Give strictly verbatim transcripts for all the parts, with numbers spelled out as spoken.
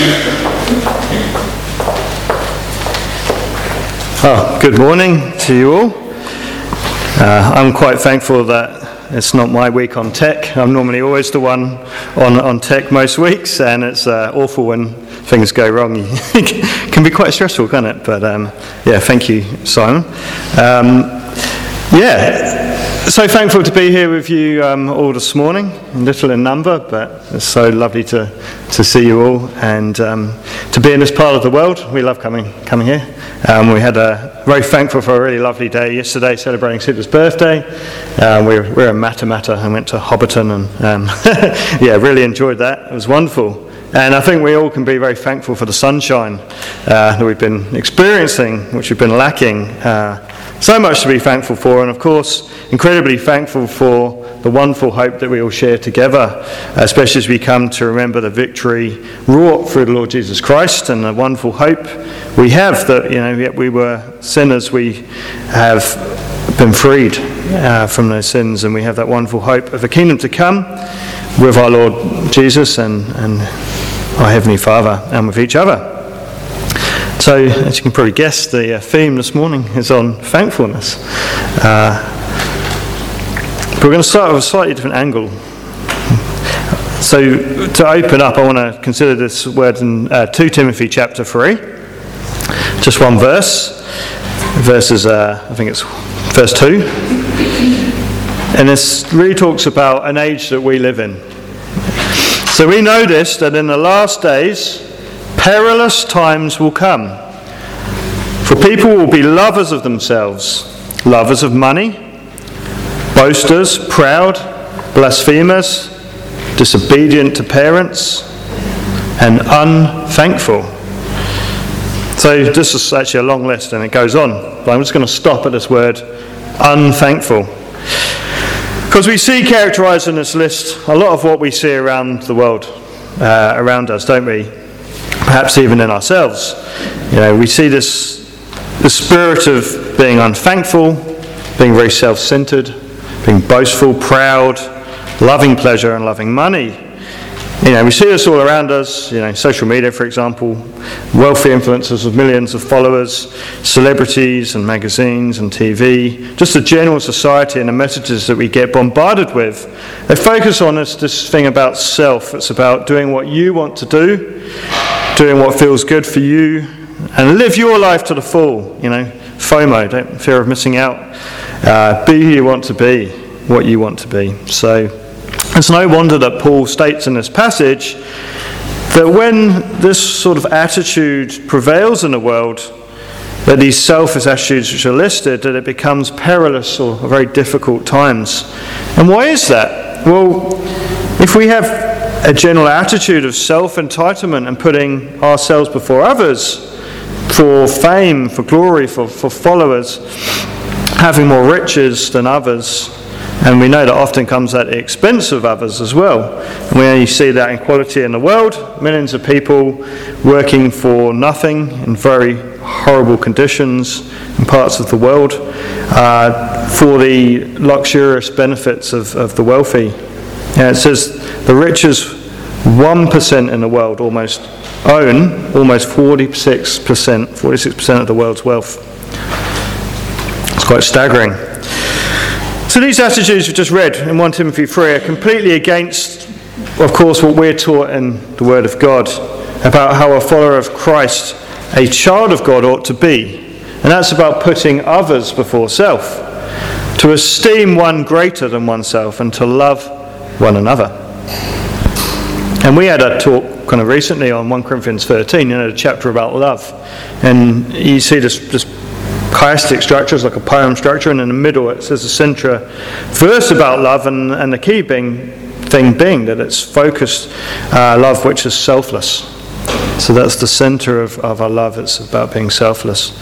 Oh, good morning to you all. Uh, I'm quite thankful that it's not my week on tech. I'm normally always the one on, on tech most weeks, and it's uh, awful when things go wrong. It can be quite stressful, can't it? But um, yeah, thank you, Simon. Um, yeah. So thankful to be here with you um, all this morning, little in number, but it's so lovely to, to see you all and um, to be in this part of the world. We love coming coming here. Um, we had a very thankful for a really lovely day yesterday, celebrating Sida's birthday. Um, we, were, we were in Matamata and went to Hobbiton, and um, yeah, really enjoyed that. It was wonderful. And I think we all can be very thankful for the sunshine uh, that we've been experiencing, which we've been lacking. Uh, so much to be thankful for, and of course, incredibly thankful for the wonderful hope that we all share together, especially as we come to remember the victory wrought through the Lord Jesus Christ, and the wonderful hope we have that, you know, yet we were sinners, we have been freed uh, from those sins, and we have that wonderful hope of a kingdom to come with our Lord Jesus and, and our Heavenly Father, and with each other. So, as you can probably guess, the uh, theme this morning is on thankfulness. Uh, but we're going to start with a slightly different angle. So, to open up, I want to consider this word in uh, Second Timothy chapter three. Just one verse. Verses, uh, I think it's verse two. And this really talks about an age that we live in. So we know this, that in the last days, perilous times will come. For people will be lovers of themselves, lovers of money, boasters, proud, blasphemers, disobedient to parents, and unthankful. So this is actually a long list and it goes on, but I'm just going to stop at this word, unthankful. Because we see characterised in this list a lot of what we see around the world, uh, around us, don't we? Perhaps even in ourselves. You know, we see this, the spirit of being unthankful, being very self-centred, being boastful, proud, loving pleasure and loving money. You know, we see this all around us, you know, social media, for example, wealthy influencers with millions of followers, celebrities and magazines and T V, just the general society and the messages that we get bombarded with. They focus on this, this thing about self. It's about doing what you want to do, doing what feels good for you, and live your life to the full, you know, FOMO, don't fear of missing out. Uh, be who you want to be, what you want to be. So, it's no wonder that Paul states in this passage that when this sort of attitude prevails in the world, that these selfish attitudes which are listed, that it becomes perilous or very difficult times. And why is that? Well, if we have a general attitude of self-entitlement and putting ourselves before others, for fame, for glory, for, for followers, having more riches than others, and we know that often comes at the expense of others as well. And we only see that inequality in the world. Millions of people working for nothing in very horrible conditions in parts of the world uh, for the luxurious benefits of, of the wealthy. And it says the richest one percent in the world almost own almost forty-six percent, forty-six percent of the world's wealth. It's quite staggering. So these attitudes we've just read in First Timothy three are completely against, of course, what we're taught in the Word of God about how a follower of Christ, a child of God, ought to be. And that's about putting others before self, to esteem one greater than oneself and to love one another. And we had a talk kind of recently on First Corinthians thirteen, you know, the chapter about love. And you see this, this chiastic structure, it's like a poem structure, and in the middle it says a central verse about love, and, and the key being, thing being that it's focused uh, love which is selfless. So that's the centre of, of our love, it's about being selfless.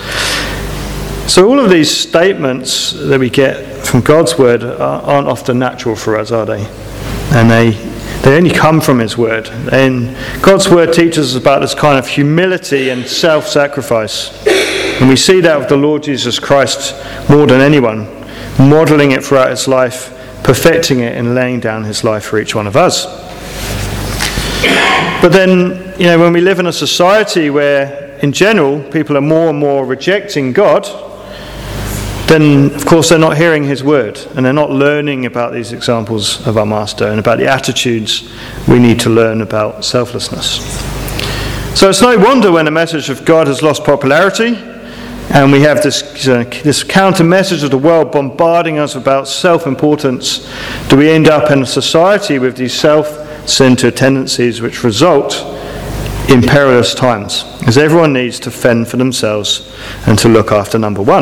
So all of these statements that we get from God's Word are, aren't often natural for us, are they? And they they only come from His Word. And God's Word teaches us about this kind of humility and self-sacrifice. And we see that with the Lord Jesus Christ more than anyone, modelling it throughout His life, perfecting it and laying down His life for each one of us. But then, you know, when we live in a society where, in general, people are more and more rejecting God, then, of course, they're not hearing his word, and they're not learning about these examples of our Master and about the attitudes we need to learn about selflessness. So it's no wonder when the message of God has lost popularity, and we have this, uh, this counter message of the world bombarding us about self-importance, do we end up in a society with these self-centered tendencies which result in perilous times, as everyone needs to fend for themselves and to look after number one.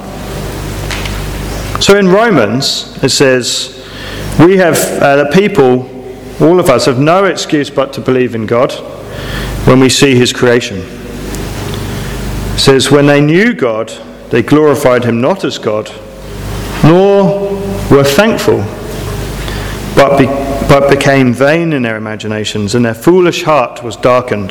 So in Romans, it says, we have, uh, the people, all of us, have no excuse but to believe in God when we see his creation. It says, when they knew God, they glorified him not as God, nor were thankful, but, be, but became vain in their imaginations, and their foolish heart was darkened.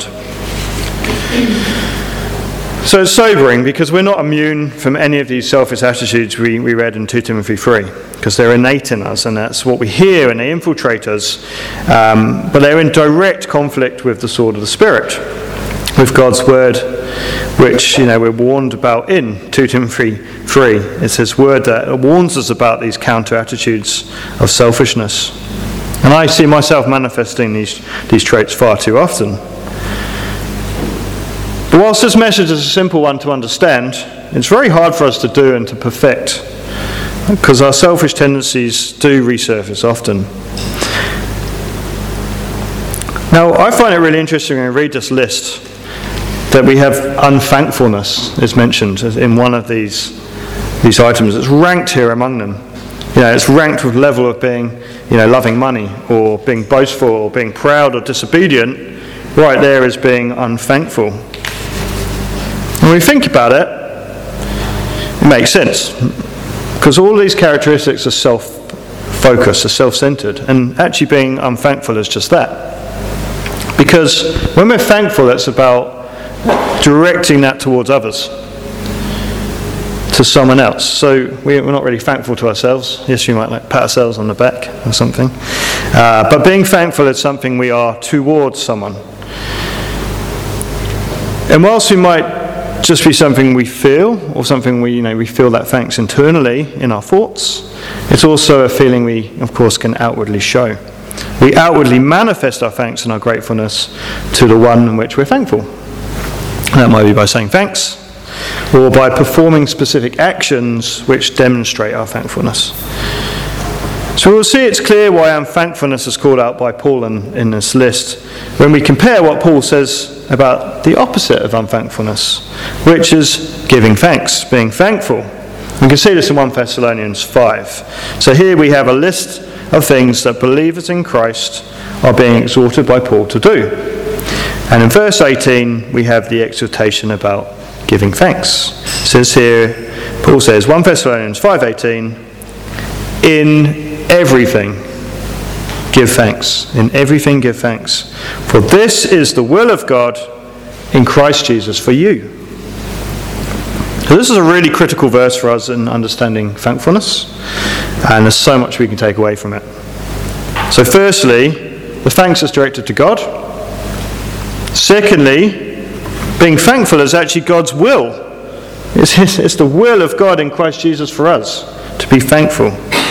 So it's sobering, because we're not immune from any of these selfish attitudes we, we read in Second Timothy three, because they're innate in us, and that's what we hear, and they infiltrate us, um, but they're in direct conflict with the sword of the Spirit, with God's word, which, you know, we're warned about in Second Timothy three. It's his word that warns us about these counter attitudes of selfishness. And I see myself manifesting these, these traits far too often. But whilst this message is a simple one to understand, it's very hard for us to do and to perfect, because our selfish tendencies do resurface often. Now, I find it really interesting when I read this list that we have unthankfulness is mentioned in one of these these items. It's ranked here among them. You know, it's ranked with level of being, you know, loving money, or being boastful, or being proud or disobedient. Right there is being unthankful. When we think about it, it makes sense, because all these characteristics are self-focused, are self-centered, and actually being unthankful is just that. Because when we're thankful, it's about directing that towards others, to someone else. So we're not really thankful to ourselves. Yes, we might like pat ourselves on the back or something. Uh, but being thankful is something we are towards someone. And whilst we might just be something we feel, or something we, you know, we feel that thanks internally in our thoughts, it's also a feeling we, of course, can outwardly show. We outwardly manifest our thanks and our gratefulness to the one in which we're thankful. That might be by saying thanks, or by performing specific actions which demonstrate our thankfulness. So we'll see it's clear why unthankfulness is called out by Paul in, in this list when we compare what Paul says about the opposite of unthankfulness, which is giving thanks, being thankful. We can see this in First Thessalonians five. So here we have a list of things that believers in Christ are being exhorted by Paul to do. And in verse eighteen, we have the exhortation about giving thanks. It says here, Paul says, First Thessalonians five eighteen, in everything give thanks. In everything give thanks. For this is the will of God in Christ Jesus for you. So this is a really critical verse for us in understanding thankfulness, and there's so much we can take away from it. So firstly, the thanks is directed to God. Secondly, being thankful is actually God's will. It's, it's the will of God in Christ Jesus for us to be thankful.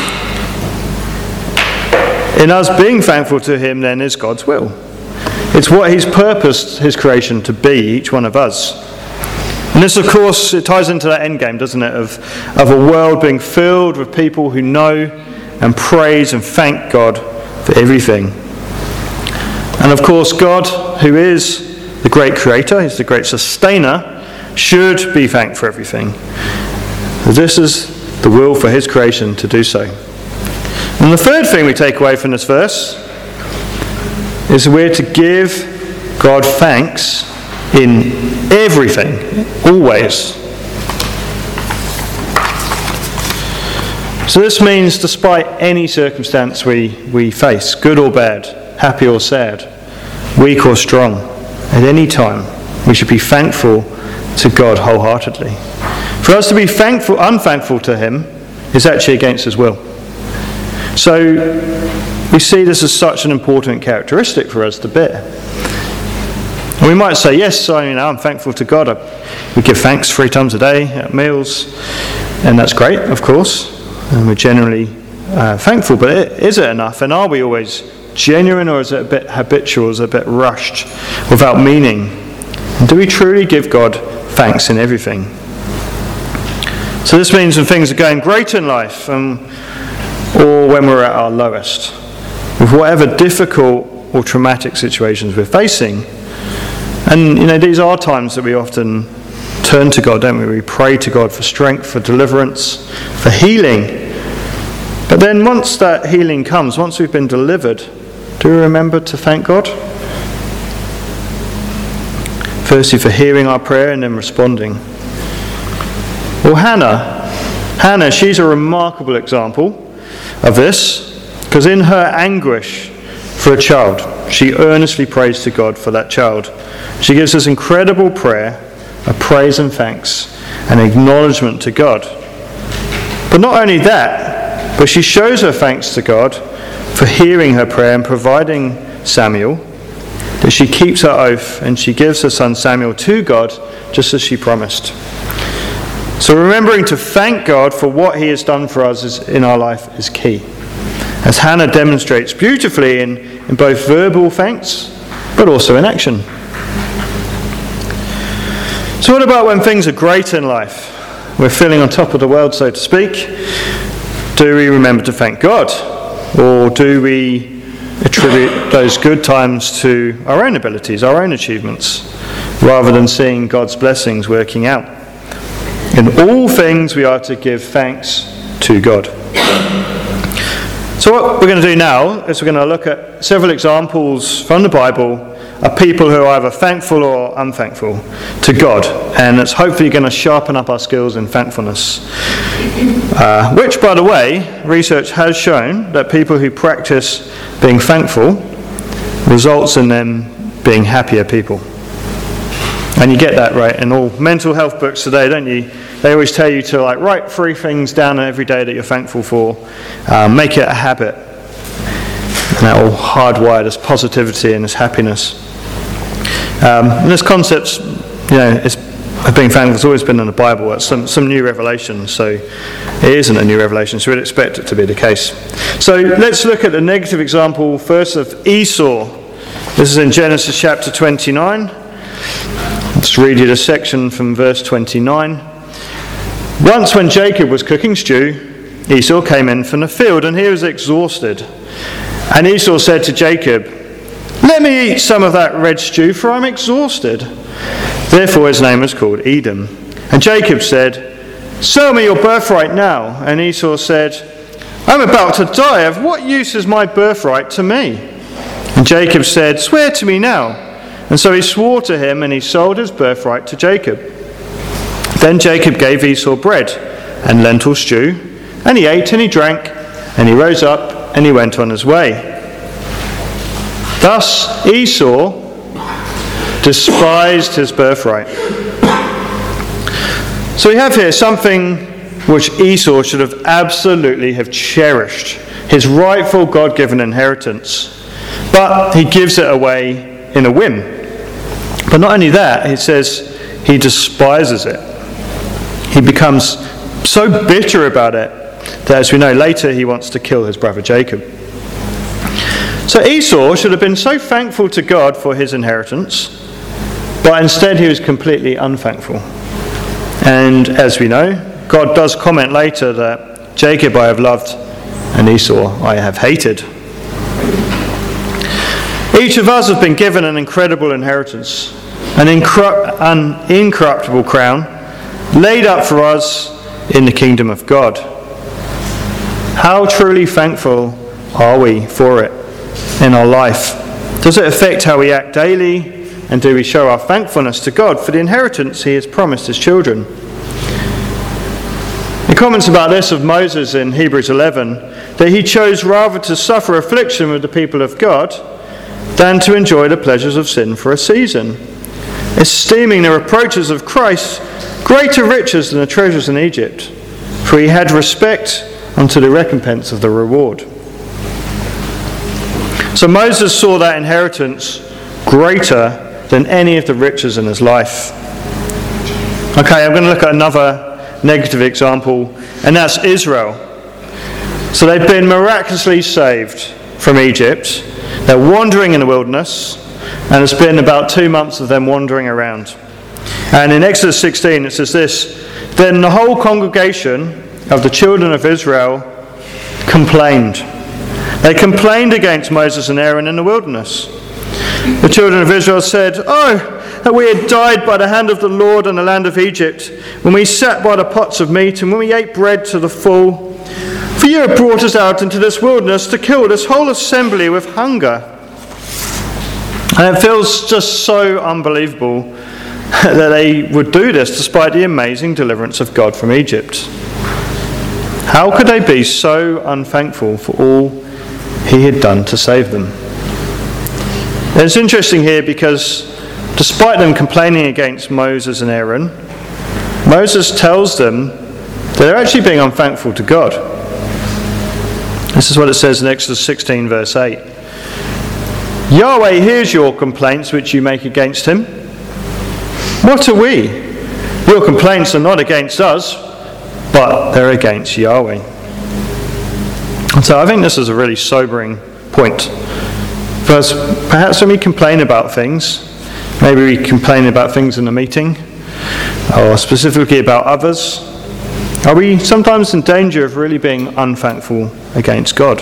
In us being thankful to him then is God's will. It's what he's purposed his creation to be, each one of us. And this, of course, it ties into that end game, doesn't it, of, of a world being filled with people who know and praise and thank God for everything. And of course, God, who is the great creator, he's the great sustainer, should be thanked for everything. This is the will for his creation to do so. And the third thing we take away from this verse is we're to give God thanks in everything, always. So this means despite any circumstance we, we face, good or bad, happy or sad, weak or strong, at any time, we should be thankful to God wholeheartedly. For us to be thankful, unthankful to him is actually against his will. So we see this as such an important characteristic for us to bear. And we might say, yes, I, you know, I'm thankful to God. I, we give thanks three times a day at meals, and that's great, of course. And we're generally uh, thankful, but it, is it enough? And are we always genuine, or is it a bit habitual, is it a bit rushed, without meaning? And do we truly give God thanks in everything? So this means when things are going great in life, um, or when we're at our lowest, with whatever difficult or traumatic situations we're facing. And, you know, these are times that we often turn to God, don't we? We pray to God for strength, for deliverance, for healing. But then once that healing comes, once we've been delivered, do we remember to thank God? Firstly, for hearing our prayer and then responding. Well, Hannah, Hannah, she's a remarkable example of this, because in her anguish for a child, she earnestly prays to God for that child. She gives this incredible prayer of praise and thanks and acknowledgement to God. But not only that, but she shows her thanks to God for hearing her prayer and providing Samuel, that she keeps her oath and she gives her son Samuel to God just as she promised. So remembering to thank God for what he has done for us is, in our life is key, as Hannah demonstrates beautifully in, in both verbal thanks but also in action. So what about when things are great in life? We're feeling on top of the world, so to speak. Do we remember to thank God? Or do we attribute those good times to our own abilities, our own achievements, rather than seeing God's blessings working out? In all things we are to give thanks to God. So what we're going to do now is we're going to look at several examples from the Bible of people who are either thankful or unthankful to God, and it's hopefully going to sharpen up our skills in thankfulness. Uh, which, by the way, research has shown that people who practice being thankful results in them being happier people. And you get that right in all mental health books today, don't you? They always tell you to like write three things down every day that you're thankful for, um, make it a habit, and that will hardwire this positivity and this happiness. Um, and this concept, you know, it's, of being thankful has always been in the Bible. It's some, some new revelation, so it isn't a new revelation, so we'd expect it to be the case. So let's look at the negative example first of Esau. This is in Genesis chapter twenty-nine. Let's read you the section from verse twenty-nine. Once when Jacob was cooking stew, Esau came in from the field, and he was exhausted. And Esau said to Jacob, "Let me eat some of that red stew, for I'm exhausted." Therefore his name was called Edom. And Jacob said, "Sell me your birthright now." And Esau said, "I'm about to die. Of what use is my birthright to me?" And Jacob said, "Swear to me now." And so he swore to him, and he sold his birthright to Jacob. Then Jacob gave Esau bread and lentil stew, and he ate and he drank, and he rose up and he went on his way. Thus Esau despised his birthright. So we have here something which Esau should have absolutely have cherished, his rightful God-given inheritance. But he gives it away in a whim. But not only that, he says he despises it. He becomes so bitter about it that, as we know later, he wants to kill his brother Jacob. So Esau should have been so thankful to God for his inheritance, but instead he was completely unthankful. And as we know, God does comment later that Jacob I have loved and Esau I have hated. Each of us has been given an incredible inheritance, an, incru- an incorruptible crown laid up for us in the kingdom of God. How truly thankful are we for it in our life? Does it affect how we act daily? And do we show our thankfulness to God for the inheritance he has promised his children? He comments about this of Moses in Hebrews eleven, that he chose rather to suffer affliction with the people of God than to enjoy the pleasures of sin for a season, esteeming the reproaches of Christ greater riches than the treasures in Egypt, for he had respect unto the recompense of the reward. So Moses saw that inheritance greater than any of the riches in his life. Okay, I'm going to look at another negative example, and that's Israel. So they've been miraculously saved from Egypt. They're wandering in the wilderness, and it's been about two months of them wandering around. And in Exodus sixteen it says this: "Then the whole congregation of the children of Israel complained. They complained against Moses and Aaron in the wilderness. The children of Israel said, 'Oh, that we had died by the hand of the Lord in the land of Egypt, when we sat by the pots of meat and when we ate bread to the full. For you have brought us out into this wilderness to kill this whole assembly with hunger.'" And it feels just so unbelievable that they would do this despite the amazing deliverance of God from Egypt. How could they be so unthankful for all he had done to save them? And it's interesting here because despite them complaining against Moses and Aaron, Moses tells them that they're actually being unthankful to God. This is what it says in Exodus sixteen verse eight. "Yahweh hears your complaints which you make against him. What are we? Your complaints are not against us, but they're against Yahweh." And so I think this is a really sobering point. Because perhaps when we complain about things, maybe we complain about things in a meeting, or specifically about others, are we sometimes in danger of really being unthankful against God?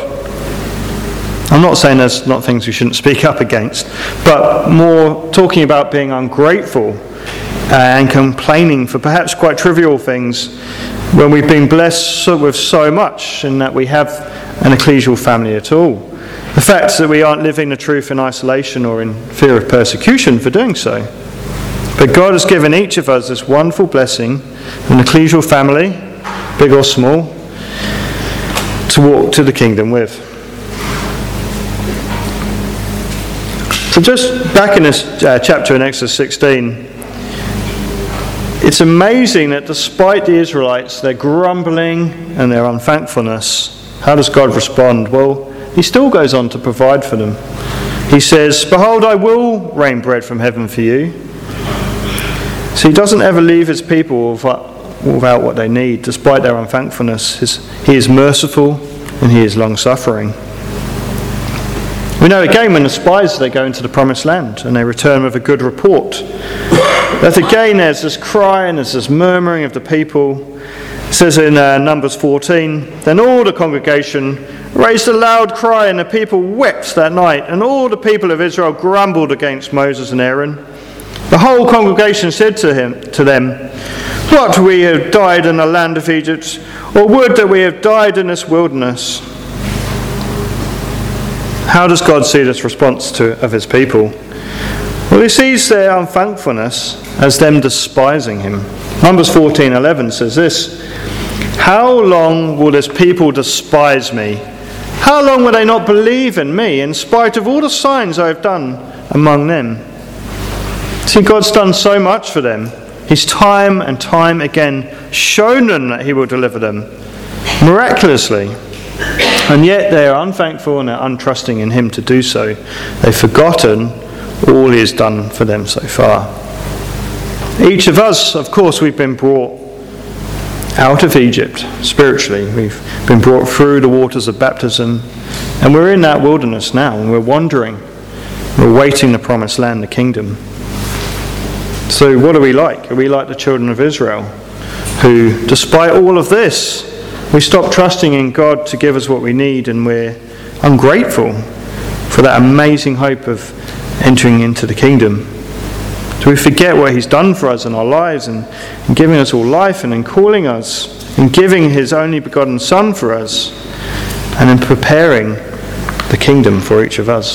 I'm not saying there's not things we shouldn't speak up against, but more talking about being ungrateful and complaining for perhaps quite trivial things when we've been blessed with so much in that we have an ecclesial family at all. The fact that we aren't living the truth in isolation or in fear of persecution for doing so. But God has given each of us this wonderful blessing, an ecclesial family, big or small, to walk to the kingdom with. So just back in this uh, chapter in Exodus sixteen, it's amazing that despite the Israelites, their grumbling and their unthankfulness, how does God respond? Well, he still goes on to provide for them. He says, "Behold, I will rain bread from heaven for you." So he doesn't ever leave his people without what they need, despite their unthankfulness. He is merciful and he is long-suffering. We know again when the spies, they go into the promised land and they return with a good report. But again there's this cry and there's this murmuring of the people. It says in uh, Numbers fourteen, "Then all the congregation raised a loud cry and the people wept that night, and all the people of Israel grumbled against Moses and Aaron. The whole congregation said to him, to them, 'What, we have died in the land of Egypt, or would that we have died in this wilderness?'" How does God see this response to, of his people? Well, he sees their unthankfulness as them despising him. Numbers fourteen eleven says this: "How long will this people despise me? How long will they not believe in me, in spite of all the signs I have done among them?" See, God's done so much for them. He's time and time again shown them that he will deliver them miraculously. And yet they are unthankful and they're untrusting in him to do so. They've forgotten all he has done for them so far. Each of us, of course, we've been brought out of Egypt spiritually. We've been brought through the waters of baptism, and we're in that wilderness now, and we're wandering. We're waiting the promised land, the kingdom. So what are we like? Are we like the children of Israel, who, despite all of this, we stop trusting in God to give us what we need, and we're ungrateful for that amazing hope of entering into the kingdom? Do we forget what he's done for us in our lives, and in giving us all life, and in calling us, and giving his only begotten Son for us, and in preparing the kingdom for each of us?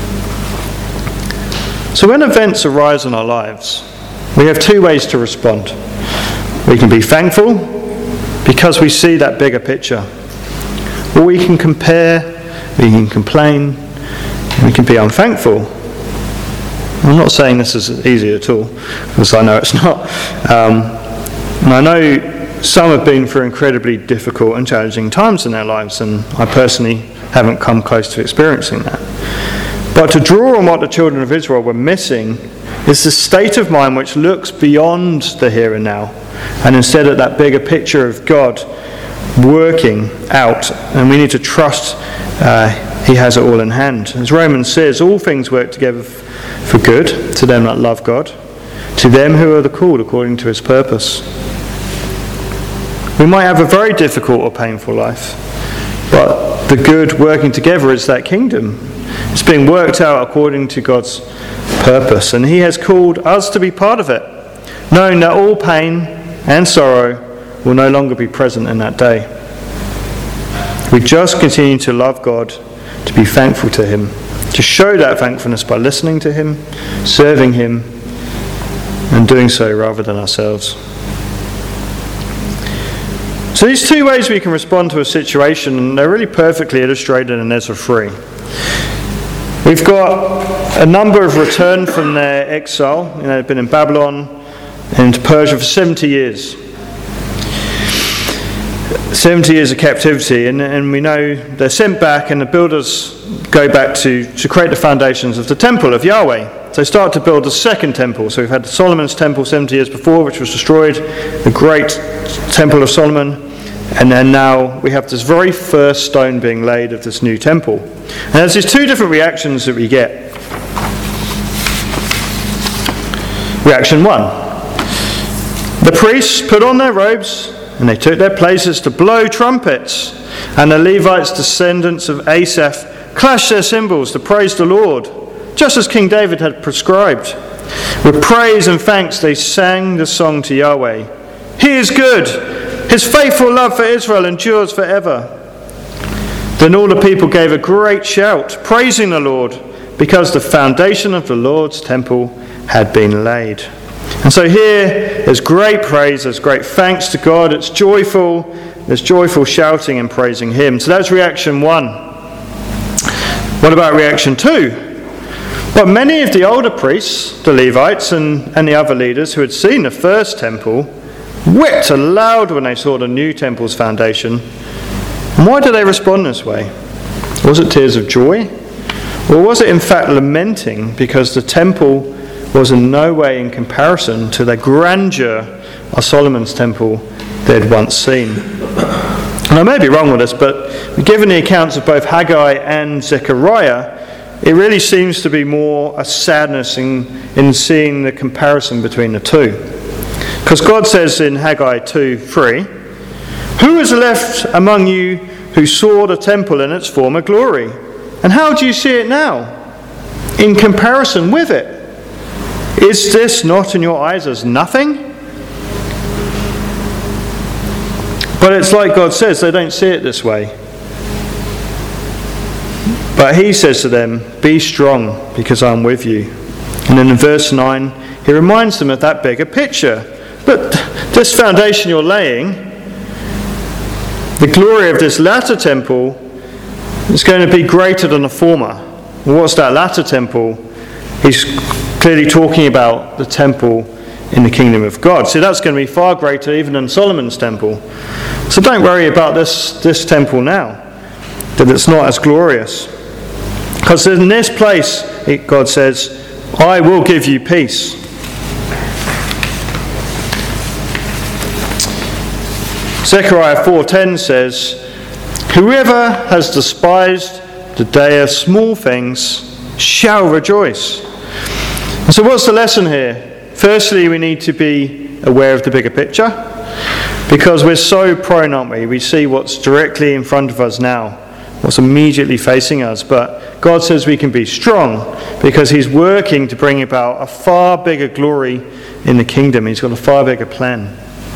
So when events arise in our lives, we have two ways to respond. We can be thankful because we see that bigger picture, or we can compare, we can complain, and we can be unthankful. I'm not saying this is easy at all, because I know it's not. Um, and I know some have been through incredibly difficult and challenging times in their lives, and I personally haven't come close to experiencing that. But to draw on what the children of Israel were missing is the state of mind which looks beyond the here and now, and instead at that bigger picture of God working out. And we need to trust uh, He has it all in hand. As Romans says, all things work together for good to them that love God, to them who are the called according to His purpose. We might have a very difficult or painful life, but the good working together is that kingdom. It's being worked out according to God's purpose, and He has called us to be part of it, knowing that all pain and sorrow will no longer be present in that day. We just continue to love God, to be thankful to Him, to show that thankfulness by listening to Him, serving Him, and doing so rather than ourselves. So these two ways we can respond to a situation, and they're really perfectly illustrated in Ezra three. We've got a number of returned from their exile. You know, they've been in Babylon and Persia for seventy years. seventy years of captivity, and, and we know they're sent back, and the builders go back to, to create the foundations of the temple of Yahweh. So they start to build the second temple. So we've had Solomon's temple seventy years before, which was destroyed, the great temple of Solomon, and then now we have this very first stone being laid of this new temple. And there's these two different reactions that we get. Reaction one. The priests put on their robes and they took their places to blow trumpets, and the Levites, descendants of Asaph, clashed their cymbals to praise the Lord, just as King David had prescribed. With praise and thanks they sang the song to Yahweh. He is good. His faithful love for Israel endures forever. Then all the people gave a great shout, praising the Lord, because the foundation of the Lord's temple had been laid. And so here there's great praise, there's great thanks to God, it's joyful, there's joyful shouting and praising Him. So that's reaction one. What about reaction two? Well, many of the older priests, the Levites and, and the other leaders who had seen the first temple, wept aloud when they saw the new temple's foundation. And why did they respond this way? Was it tears of joy? Or was it in fact lamenting because the temple was in no way in comparison to the grandeur of Solomon's temple they had once seen? And I may be wrong with this, but given the accounts of both Haggai and Zechariah, it really seems to be more a sadness in, in seeing the comparison between the two. Because God says in Haggai two three, "Who is left among you who saw the temple in its former glory? And how do you see it now, in comparison with it? Is this not in your eyes as nothing?" But it's like God says, they don't see it this way. But He says to them, "Be strong, because I'm with you." And then in verse nine, He reminds them of that bigger picture. But this foundation you're laying, the glory of this latter temple is going to be greater than the former. What's that latter temple? He's clearly talking about the temple in the kingdom of God. So that's going to be far greater even than Solomon's temple. So don't worry about this, this temple now, that it's not as glorious. Because in this place, God says, "I will give you peace." Zechariah four ten says, "Whoever has despised the day of small things shall rejoice." And so what's the lesson here? Firstly, we need to be aware of the bigger picture, because we're so prone, aren't we? We see what's directly in front of us now, what's immediately facing us. But God says we can be strong because He's working to bring about a far bigger glory in the kingdom. He's got a far bigger plan.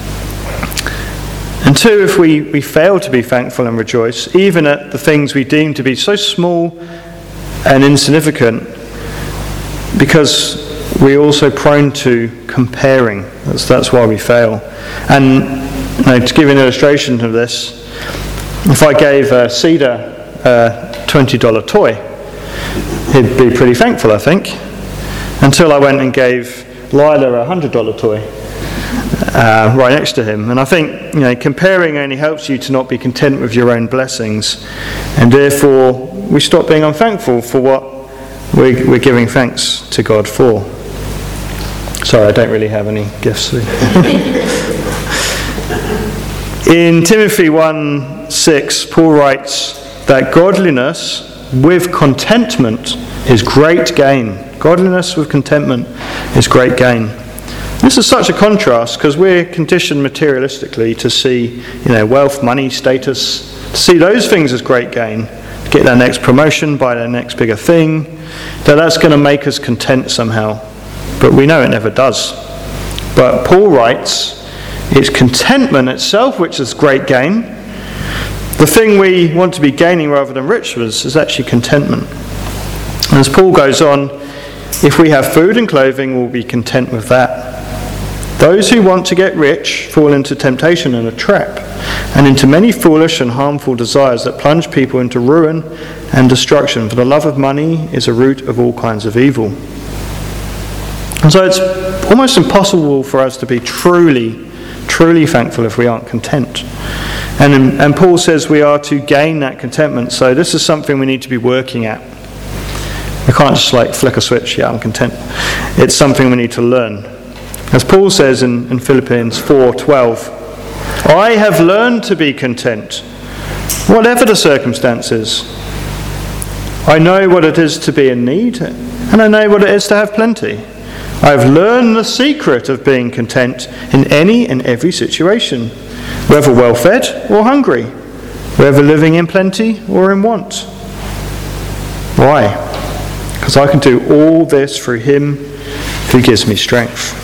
And two, if we, we fail to be thankful and rejoice, even at the things we deem to be so small and insignificant, because we're also prone to comparing. That's, that's why we fail. And you know, to give an illustration of this, if I gave uh, Cedar a twenty dollars toy, he'd be pretty thankful, I think, until I went and gave Lila a one hundred dollars toy. uh, right next to him. And I think, you know, comparing only helps you to not be content with your own blessings, and therefore we stop being unthankful for what we're, we're giving thanks to God for. Sorry, I don't really have any gifts. In Timothy one six, Paul writes that godliness with contentment is great gain. Godliness with contentment is great gain. This is such a contrast because we're conditioned materialistically to see, you know, wealth, money, status, to see those things as great gain. Get their next promotion, buy their next bigger thing, that that's going to make us content somehow. But we know it never does. But Paul writes, it's contentment itself which is great gain. The thing we want to be gaining rather than riches is actually contentment. And as Paul goes on, if we have food and clothing, we'll be content with that. Those who want to get rich fall into temptation and a trap, and into many foolish and harmful desires that plunge people into ruin and destruction. For the love of money is a root of all kinds of evil. And so it's almost impossible for us to be truly, truly thankful if we aren't content. And, and Paul says we are to gain that contentment. So this is something we need to be working at. We can't just like flick a switch, yeah, I'm content. It's something we need to learn. As Paul says in, in Philippians four twelve, I have learned to be content, whatever the circumstances. I know what it is to be in need, and I know what it is to have plenty. I have learned the secret of being content in any and every situation, whether well-fed or hungry, whether living in plenty or in want. Why? Because I can do all this through him who gives me strength.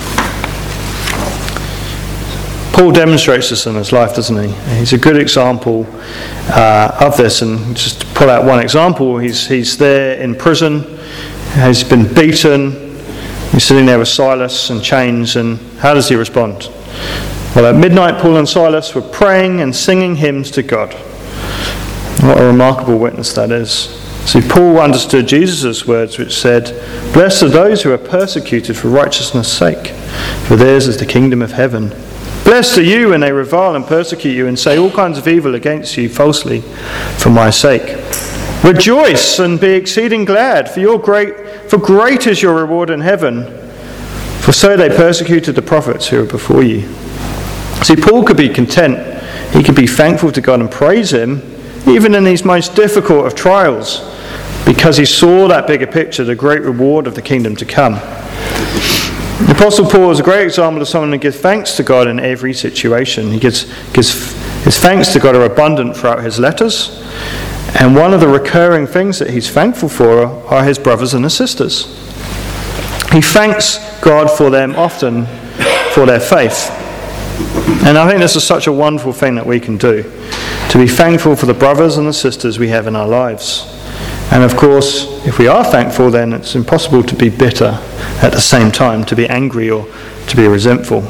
Paul demonstrates this in his life, doesn't he? He's a good example uh, of this. And just to pull out one example, he's he's there in prison, he's been beaten, he's sitting there with Silas in chains, and how does he respond? Well, at midnight, Paul and Silas were praying and singing hymns to God. What a remarkable witness that is. See, Paul understood Jesus' words, which said, blessed are those who are persecuted for righteousness' sake, for theirs is the kingdom of heaven. Blessed are you when they revile and persecute you and say all kinds of evil against you falsely for my sake. Rejoice and be exceeding glad, for your great, for great is your reward in heaven. For so they persecuted the prophets who were before you. See, Paul could be content. He could be thankful to God and praise him, even in these most difficult of trials, because he saw that bigger picture, the great reward of the kingdom to come. The Apostle Paul is a great example of someone who gives thanks to God in every situation. He gives, gives his thanks to God are abundant throughout his letters, and one of the recurring things that he's thankful for are his brothers and his sisters. He thanks God for them often for their faith. And I think this is such a wonderful thing that we can do, to be thankful for the brothers and the sisters we have in our lives. And of course, if we are thankful, then it's impossible to be bitter at the same time, to be angry or to be resentful.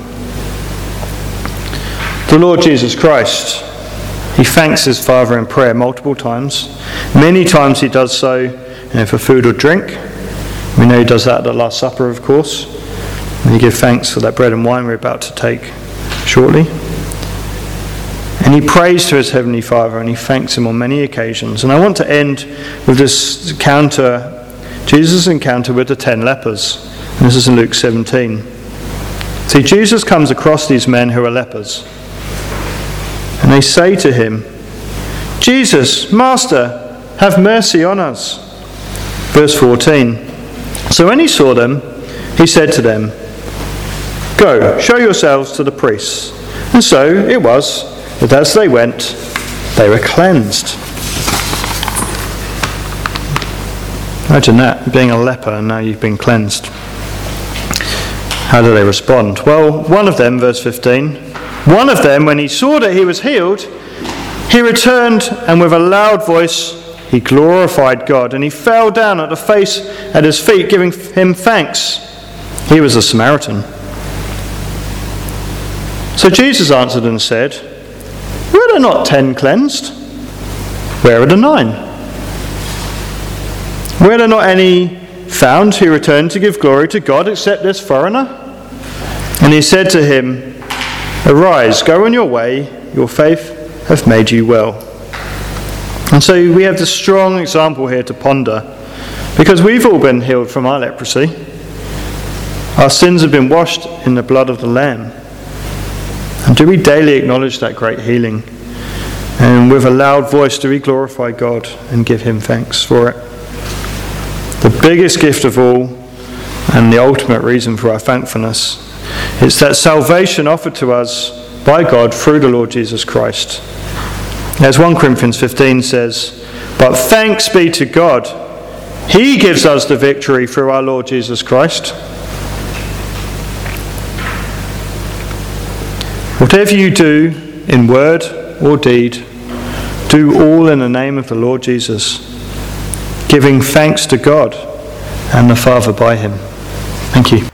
The Lord Jesus Christ, he thanks his Father in prayer multiple times. Many times he does so, you know, for food or drink. We know he does that at the Last Supper, of course. And he gives thanks for that bread and wine we're about to take shortly. And he prays to his Heavenly Father and he thanks him on many occasions. And I want to end with this encounter, Jesus' encounter with the ten lepers. And this is in Luke seventeen. See, Jesus comes across these men who are lepers. And they say to him, Jesus, Master, have mercy on us. Verse fourteen. So when he saw them, he said to them, Go, show yourselves to the priests. And so it was that as they went, they were cleansed. Imagine that, being a leper and now you've been cleansed. How do they respond? Well, one of them, verse fifteen, one of them, when he saw that he was healed, he returned and with a loud voice he glorified God, and he fell down at the face at his feet, giving him thanks. He was a Samaritan. So Jesus answered and said, Were there not ten cleansed? Where are the nine? Were there not any found who returned to give glory to God except this foreigner? And he said to him, Arise, go on your way, your faith hath made you well. And so we have this strong example here to ponder, because we've all been healed from our leprosy. Our sins have been washed in the blood of the Lamb. And do we daily acknowledge that great healing? And with a loud voice do we glorify God and give him thanks for it? The biggest gift of all, and the ultimate reason for our thankfulness, is that salvation offered to us by God through the Lord Jesus Christ. As First Corinthians fifteen says, "But thanks be to God, he gives us the victory through our Lord Jesus Christ." Whatever you do in word or deed, do all in the name of the Lord Jesus, giving thanks to God and the Father by him. Thank you.